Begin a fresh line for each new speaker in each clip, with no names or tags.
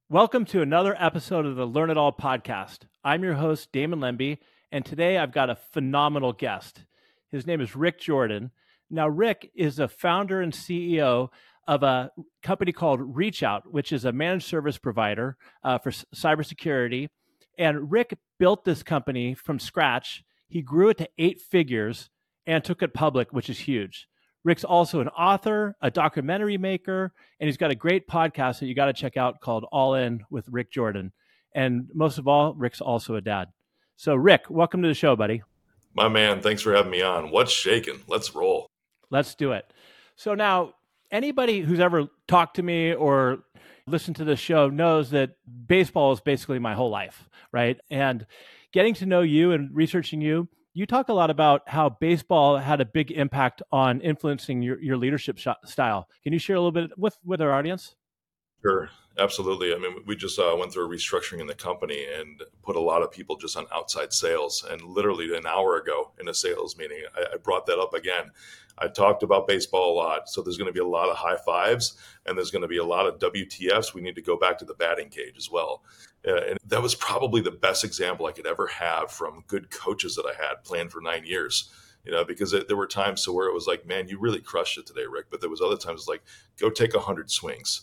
Welcome to another episode of the Learn It All podcast. I'm your host, Damon Lemby, and today I've got a phenomenal guest. His name is Rick Jordan. Now, Rick is the founder and CEO of a company called ReachOut, which is a managed service provider for cybersecurity. And Rick built this company from scratch. He grew it to 8 figures and took it public, which is huge. Rick's also an author, a documentary maker, and he's got a great podcast that you got to check out called All In with Rick Jordan. And most of all, Rick's also a dad. So, Rick, welcome to the show, buddy.
My man, thanks for having me on. What's shaking? Let's roll.
Let's do it. So now, anybody who's ever talked to me or listened to this show knows that baseball is basically my whole life, right? And getting to know you and researching you, you talk a lot about how baseball had a big impact on influencing your leadership style. Can you share a little bit with our audience?
Sure, absolutely. I mean, we just went through a restructuring in the company and put a lot of people just on outside sales. And literally an hour ago in a sales meeting, I brought that up again. I talked about baseball a lot. So there's going to be a lot of high fives and there's going to be a lot of WTFs. We need to go back to the batting cage as well. And that was probably the best example I could ever have from good coaches that I had planned for 9 years. Because there were times where it was like, man, you really crushed it today, Rick. But there was other times like, go take 100 swings.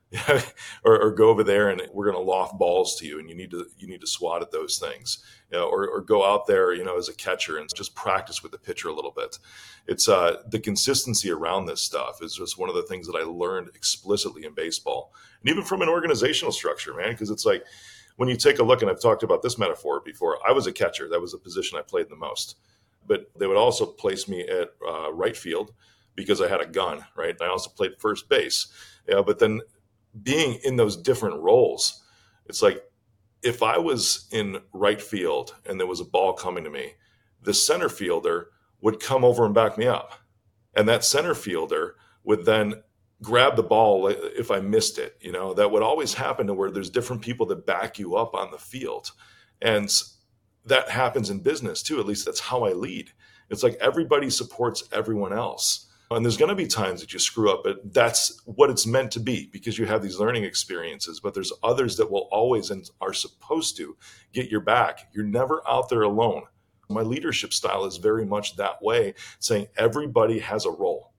or go over there and we're going to loft balls to you and you need to swat at those things, or go out there, as a catcher and just practice with the pitcher a little bit. It's the consistency around this stuff is just one of the things that I learned explicitly in baseball and even from an organizational structure, man, because it's like when you take a look, and I've talked about this metaphor before, I was a catcher. That was the position I played the most, but they would also place me at right field because I had a gun, right? I also played first base, but then being in those different roles, it's like if I was in right field and there was a ball coming to me, the center fielder would come over and back me up. And that center fielder would then grab the ball if I missed it. That would always happen to where there's different people that back you up on the field. And that happens in business too. At least that's how I lead. It's like everybody supports everyone else. And there's going to be times that you screw up, but that's what it's meant to be because you have these learning experiences. But there's others that will always and are supposed to get your back. You're never out there alone. My leadership style is very much that way, saying everybody has a role.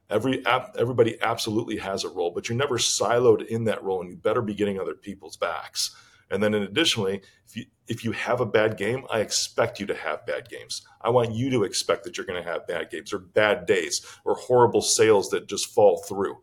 Everybody absolutely has a role, but you're never siloed in that role, and you better be getting other people's backs. And then additionally, if you have a bad game, I expect you to have bad games. I want you to expect that you're going to have bad games or bad days or horrible sales that just fall through.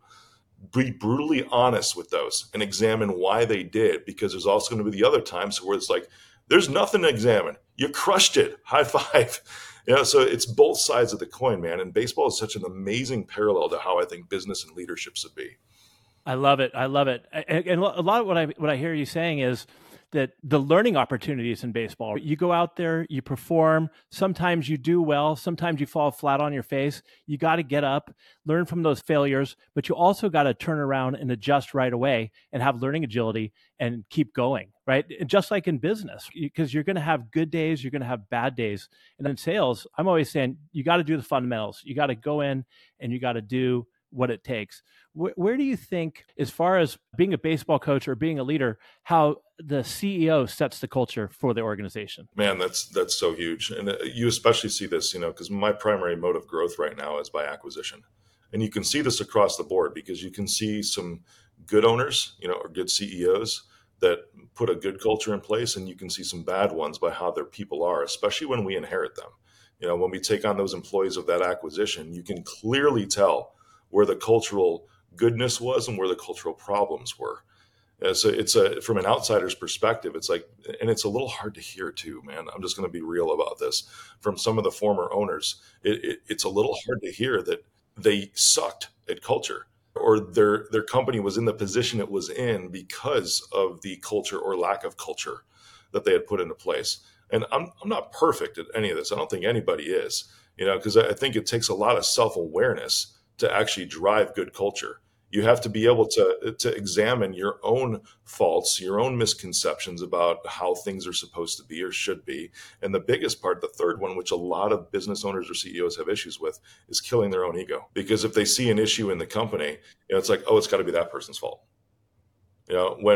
Be brutally honest with those and examine why they did, because there's also going to be the other times where it's like, there's nothing to examine. You crushed it. High five. So it's both sides of the coin, man. And baseball is such an amazing parallel to how I think business and leadership should be.
I love it. I love it. And a lot of what I hear you saying is that the learning opportunities in baseball, you go out there, you perform, sometimes you do well, sometimes you fall flat on your face. You got to get up, learn from those failures, but you also got to turn around and adjust right away and have learning agility and keep going, right? And just like in business, because you're going to have good days, you're going to have bad days. And in sales, I'm always saying you got to do the fundamentals. You got to go in and you got to do what it takes. Where do you think, as far as being a baseball coach or being a leader, how the CEO sets the culture for the organization?
Man, that's so huge. And you especially see this, because my primary mode of growth right now is by acquisition. And you can see this across the board because you can see some good owners, or good CEOs that put a good culture in place. And you can see some bad ones by how their people are, especially when we inherit them. When we take on those employees of that acquisition, you can clearly tell where the cultural goodness was and where the cultural problems were. So it's from an outsider's perspective, it's like, and it's a little hard to hear too, man. I'm just going to be real about this. From some of the former owners, it's a little hard to hear that they sucked at culture, or their company was in the position it was in because of the culture or lack of culture that they had put into place. And I'm not perfect at any of this. I don't think anybody is, because I think it takes a lot of self-awareness to actually drive good culture. You have to be able to examine your own faults, your own misconceptions about how things are supposed to be or should be. And the biggest part, the third one, which a lot of business owners or CEOs have issues with, is killing their own ego. Because if they see an issue in the company, it's like, oh, it's got to be that person's fault. When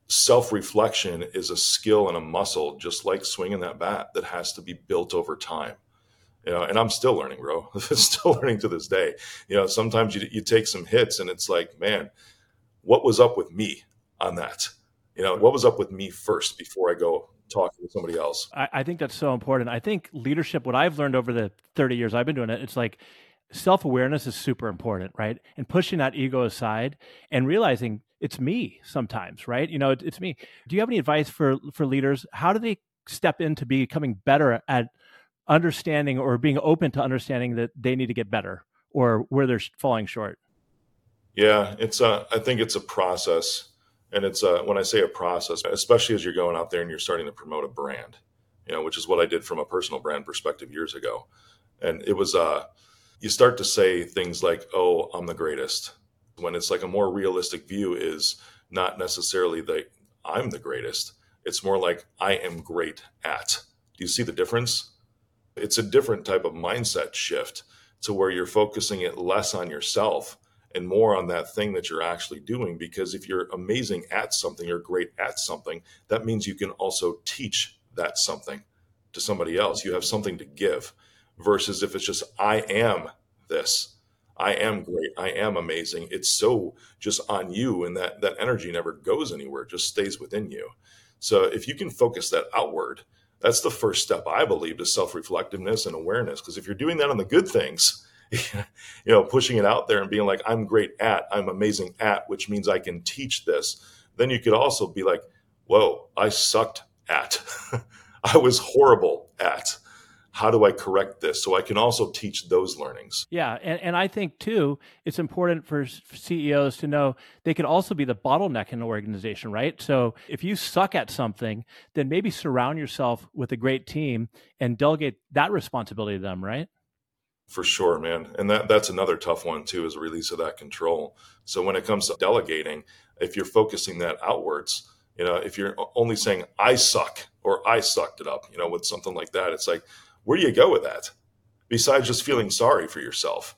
self-reflection is a skill and a muscle, just like swinging that bat, that has to be built over time. And I'm still learning, bro. Still learning to this day. Sometimes you take some hits and it's like, man, what was up with me on that? What was up with me first before I go talking to somebody else?
I think that's so important. I think leadership, what I've learned over the 30 years I've been doing it, it's like self-awareness is super important, right? And pushing that ego aside and realizing it's me sometimes, right? It's me. Do you have any advice for leaders? How do they step into becoming better at understanding or being open to understanding that they need to get better or where they're falling short?
Yeah, I think it's a process. And it's when I say a process, especially as you're going out there and you're starting to promote a brand, which is what I did from a personal brand perspective years ago. And it was, you start to say things like, oh, I'm the greatest. When it's like a more realistic view is not necessarily that I'm the greatest. It's more like I am great at. Do you see the difference? It's a different type of mindset shift to where you're focusing it less on yourself and more on that thing that you're actually doing. Because if you're amazing at something or great at something, that means you can also teach that something to somebody else. You have something to give versus if it's just, I am this, I am great, I am amazing. It's so just on you, and that energy never goes anywhere, it just stays within you. So if you can focus that outward, that's the first step, I believe, to self-reflectiveness and awareness. Because if you're doing that on the good things, pushing it out there and being like, I'm great at, I'm amazing at, which means I can teach this. Then you could also be like, whoa, I sucked at, I was horrible at. How do I correct this? So I can also teach those learnings.
Yeah. And I think too, it's important for CEOs to know they could also be the bottleneck in the organization, right? So if you suck at something, then maybe surround yourself with a great team and delegate that responsibility to them, right?
For sure, man. And that's another tough one too, is a release of that control. So when it comes to delegating, if you're focusing that outwards, if you're only saying I suck or I sucked it up, with something like that, it's like, where do you go with that? Besides just feeling sorry for yourself,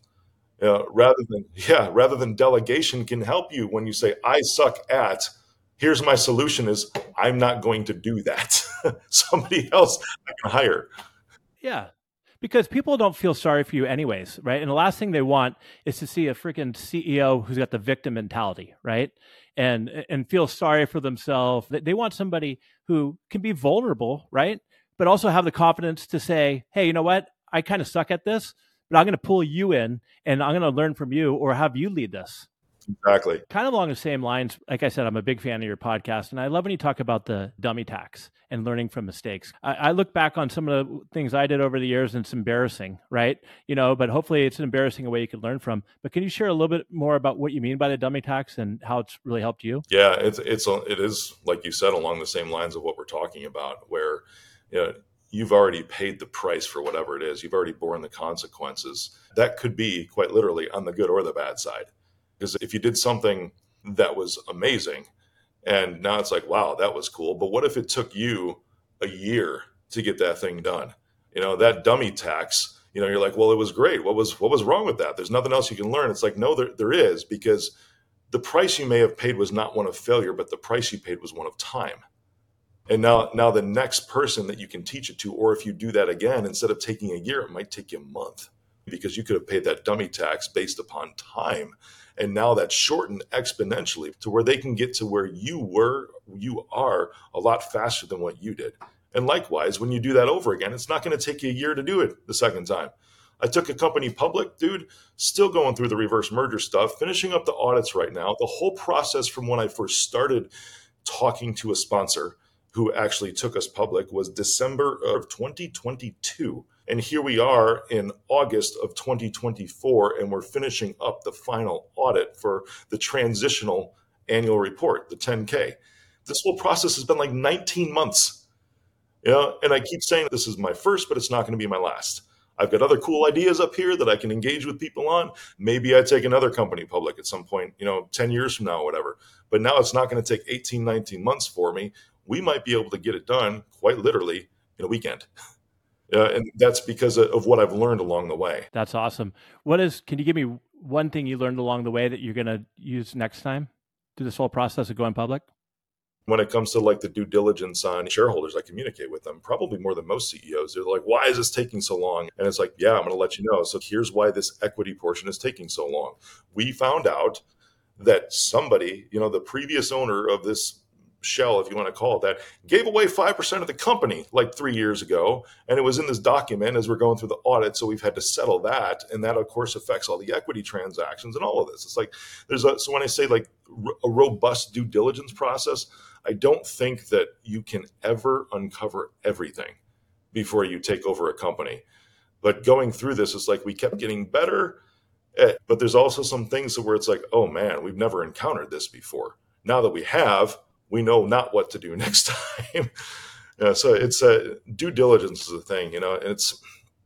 rather than delegation can help you when you say I suck at. Here's my solution: is I'm not going to do that. Somebody else I can hire.
Yeah. Because people don't feel sorry for you anyways, right? And the last thing they want is to see a freaking CEO who's got the victim mentality, right? And feel sorry for themselves. They want somebody who can be vulnerable, right? But also have the confidence to say, hey, you know what? I kind of suck at this, but I'm going to pull you in and I'm going to learn from you or have you lead this.
Exactly.
Kind of along the same lines, like I said, I'm a big fan of your podcast, and I love when you talk about the dummy tax and learning from mistakes. I look back on some of the things I did over the years, and it's embarrassing, right? But hopefully it's an embarrassing way you could learn from. But can you share a little bit more about what you mean by the dummy tax and how it's really helped you?
Yeah, it is like you said, along the same lines of what we're talking about, where you've already paid the price for whatever it is. You've already borne the consequences. That could be quite literally on the good or the bad side. Because if you did something that was amazing and now it's like, wow, that was cool. But what if it took you a year to get that thing done? That dummy tax, you're like, well, it was great. What was wrong with that? There's nothing else you can learn. It's like, no, there is, because the price you may have paid was not one of failure, but the price you paid was one of time. And now the next person that you can teach it to, or if you do that again, instead of taking a year, it might take you a month, because you could have paid that dummy tax based upon time. And now that's shortened exponentially to where they can get to where you are a lot faster than what you did. And likewise, when you do that over again, it's not going to take you a year to do it the second time. I took a company public, dude, still going through the reverse merger stuff, finishing up the audits right now. The whole process from when I first started talking to a sponsor who actually took us public was December of 2022. And here we are in August of 2024, and we're finishing up the final audit for the transitional annual report, the 10K. This whole process has been like 19 months. And I keep saying this is my first, but it's not going to be my last. I've got other cool ideas up here that I can engage with people on. Maybe I take another company public at some point, 10 years from now or whatever. But now it's not going to take 18, 19 months for me. We might be able to get it done quite literally in a weekend. And that's because of what I've learned along the way.
That's awesome. Can you give me one thing you learned along the way that you're going to use next time through this whole process of going public?
When it comes to like the due diligence on shareholders, I communicate with them probably more than most CEOs. They're like, why is this taking so long? And it's like, yeah, I'm going to let you know. So here's why this equity portion is taking so long. We found out that somebody, the previous owner of this shell, if you want to call it that, gave away 5% of the company like 3 years ago. And it was in this document as we're going through the audit. So we've had to settle that. And that, of course, affects all the equity transactions and all of this. It's like, so when I say like a robust due diligence process, I don't think that you can ever uncover everything before you take over a company. But going through this, it's like we kept getting better. But there's also some things where it's like, oh man, we've never encountered this before. Now that we have, we know not what to do next time. So it's due diligence is a thing, and it's,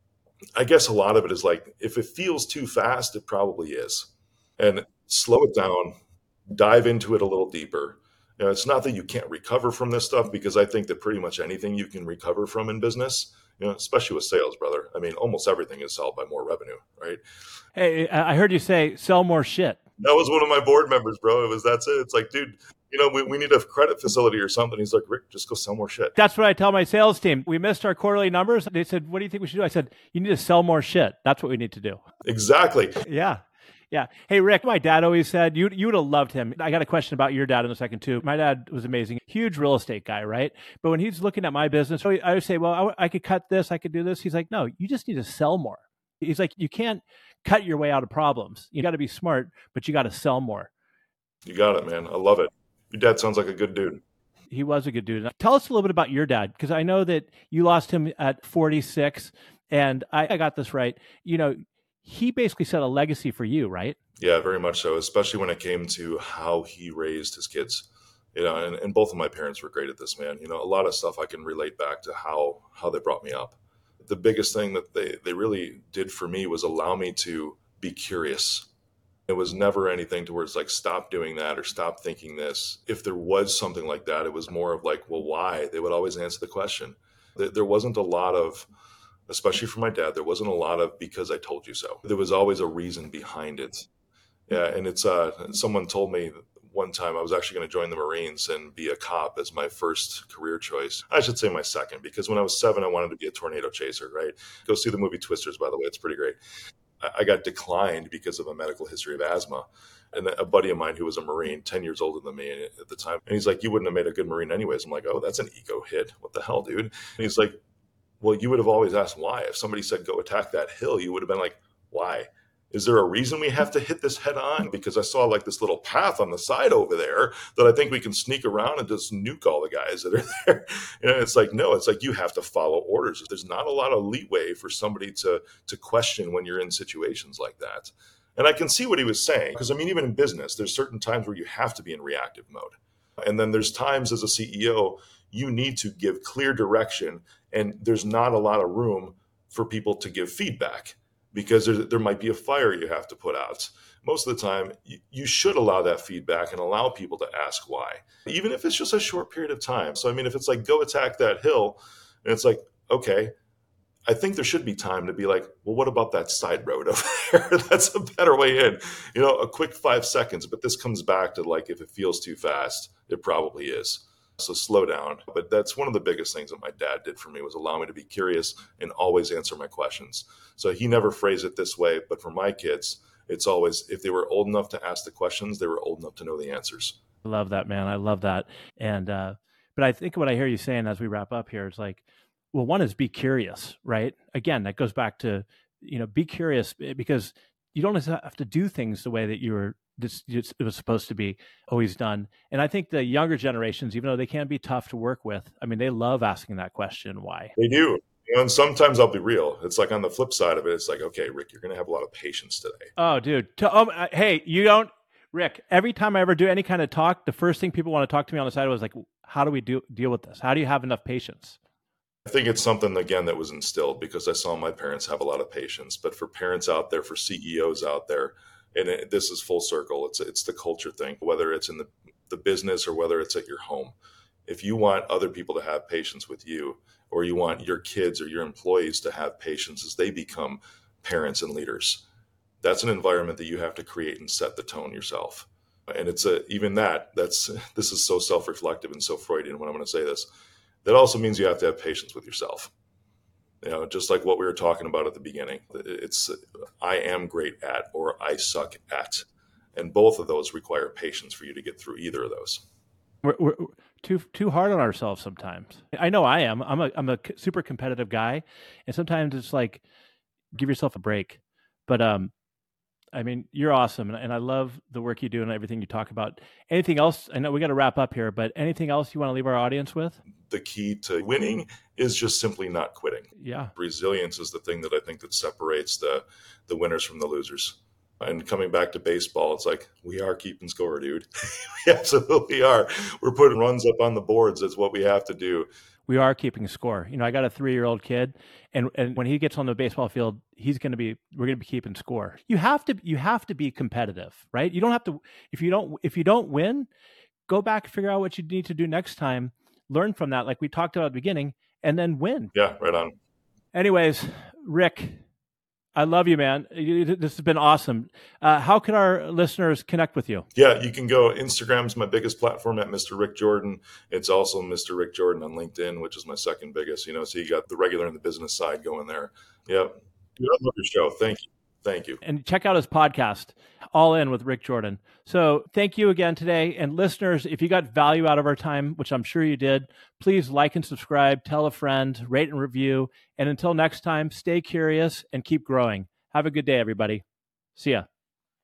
I guess a lot of it is like, if it feels too fast, it probably is. And slow it down, dive into it a little deeper. It's not that you can't recover from this stuff, because I think that pretty much anything you can recover from in business, especially with sales, brother. I mean, almost everything is solved by more revenue, right?
Hey, I heard you say sell more shit.
That was one of my board members, bro. That's it. It's like, dude, we need a credit facility or something. He's like, Rick, just go sell more shit.
That's what I tell my sales team. We missed our quarterly numbers. They said, what do you think we should do? I said, you need to sell more shit. That's what we need to do.
Exactly.
Yeah. Yeah. Hey, Rick, my dad always said, you would have loved him. I got a question about your dad in a second, too. My dad was amazing. Huge real estate guy, right? But when he's looking at my business, I would say, well, I could cut this. I could do this. He's like, no, you just need to sell more. He's like, you can't cut your way out of problems. You got to be smart, but you got to sell more.
You got it, man. I love it. Your dad sounds like a good dude.
He was a good dude. Tell us a little bit about your dad, because I know that you lost him at 46, and I got this right. He basically set a legacy for you, right?
Yeah, very much so, especially when it came to how he raised his kids. And both of my parents were great at this, man. A lot of stuff I can relate back to how they brought me up. The biggest thing that they really did for me was allow me to be curious. It was never anything to where it's like, stop doing that or stop thinking this. If there was something like that, it was more of like, well, why? They would always answer the question. There wasn't a lot of, especially for my dad, there wasn't a lot of because I told you so. There was always a reason behind it. Yeah, and it's someone told me one time I was actually going to join the Marines and be a cop as my first career choice. I should say my second, because when I was 7, I wanted to be a tornado chaser, right? Go see the movie Twisters, by the way. It's pretty great. I got declined because of a medical history of asthma. And a buddy of mine who was a Marine, 10 years older than me at the time, and he's like, you wouldn't have made a good Marine anyways. I'm like, oh, that's an ego hit. What the hell, dude? And he's like, well, you would have always asked why. If somebody said, go attack that hill, you would have been like, why? Is there a reason we have to hit this head on? Because I saw like this little path on the side over there that I think we can sneak around and just nuke all the guys that are there. It's like, no, it's like you have to follow orders. There's not a lot of leeway for somebody to question when you're in situations like that. And I can see what he was saying, because I mean, even in business, there's certain times where you have to be in reactive mode. And then there's times as a CEO, you need to give clear direction, and there's not a lot of room for people to give feedback, because there might be a fire you have to put out. Most of the time, you should allow that feedback and allow people to ask why, even if it's just a short period of time. So, I mean, if it's like, go attack that hill, and it's like, okay, I think there should be time to be like, well, what about that side road over there? That's a better way in, a quick 5 seconds. But this comes back to like, if it feels too fast, it probably is. So slow down. But that's one of the biggest things that my dad did for me, was allow me to be curious and always answer my questions. So he never phrased it this way, but for my kids, it's always, if they were old enough to ask the questions, they were old enough to know the answers.
I love that, man. I love that. And, but I think what I hear you saying as we wrap up here is like, well, one is be curious, right? Again, that goes back to, be curious, because you don't have to do things the way that it was supposed to be always done. And I think the younger generations, even though they can be tough to work with, I mean, they love asking that question, why?
They do. And sometimes I'll be real. It's like on the flip side of it, it's like, okay, Rick, you're going to have a lot of patience today.
Oh, dude. Hey, Rick, every time I ever do any kind of talk, the first thing people want to talk to me on the side was like, how do we deal with this? How do you have enough patience?
I think it's something, again, that was instilled because I saw my parents have a lot of patience. But for parents out there, for CEOs out there, and this is full circle, it's the culture thing, whether it's in the business or whether it's at your home. If you want other people to have patience with you, or you want your kids or your employees to have patience as they become parents and leaders, that's an environment that you have to create and set the tone yourself. And it's even this is so self-reflective and so Freudian when I'm going to say this. That also means you have to have patience with yourself. Just like what we were talking about at the beginning. It's I am great at, or I suck at. And both of those require patience for you to get through either of those.
We're too hard on ourselves sometimes. I know I am. I'm a super competitive guy, and sometimes it's like, give yourself a break. But I mean, you're awesome, and I love the work you do and everything you talk about. Anything else? I know we got to wrap up here, but anything else you want to leave our audience with?
The key to winning is just simply not quitting.
Yeah.
Resilience is the thing that I think that separates the winners from the losers. And coming back to baseball, it's like, we are keeping score, dude. We absolutely are. We're putting runs up on the boards. That's what we have to do.
We are keeping score. I got a 3-year-old kid, and when he gets on the baseball field, we're going to be keeping score. You have to be competitive, right? You don't have to, if you don't win, go back, figure out what you need to do next time, learn from that, like we talked about at the beginning, and then win.
Yeah, right on.
Anyways, Rick, I love you, man. This has been awesome. How can our listeners connect with you?
Yeah, you can go. Instagram's my biggest platform at Mr. Rick Jordan. It's also Mr. Rick Jordan on LinkedIn, which is my second biggest. So you got the regular and the business side going there. Yep. Dude, I love your show. Thank you. Thank you.
And check out his podcast, All In with Rick Jordan. So thank you again today. And listeners, if you got value out of our time, which I'm sure you did, please like and subscribe, tell a friend, rate and review. And until next time, stay curious and keep growing. Have a good day, everybody. See ya.